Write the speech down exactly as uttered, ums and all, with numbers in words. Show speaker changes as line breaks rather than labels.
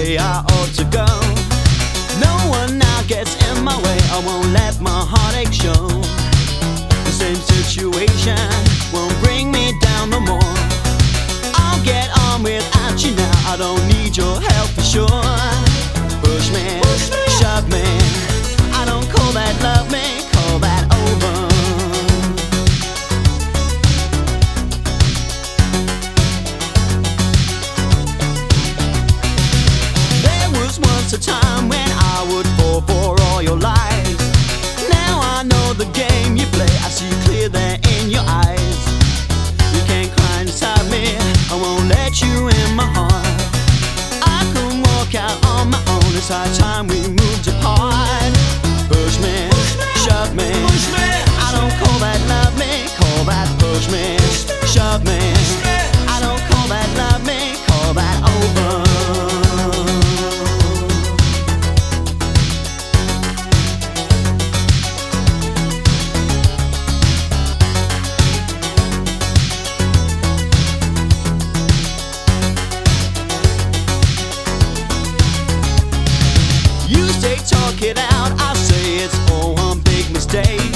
way I ought to go. No one now gets in my way, I won't let my heartache show. The same situation won't bring me down no more. I'll get on without you now, I don't need your help for sure. Push me, Push me. shove me, I don't call that love me, call that over. There was once a time when I would fall for all your lies. Now I know the game you play, I see clear there in your eyes. You can't cry inside me, I won't let you in my heart. I can walk out on my own, it's high time we moved apart. Push me, push me shove me, push me, I don't call that love me, call that push me, shove me, I don't call that love me, call that over. You say talk it out, I say it's all one big mistake.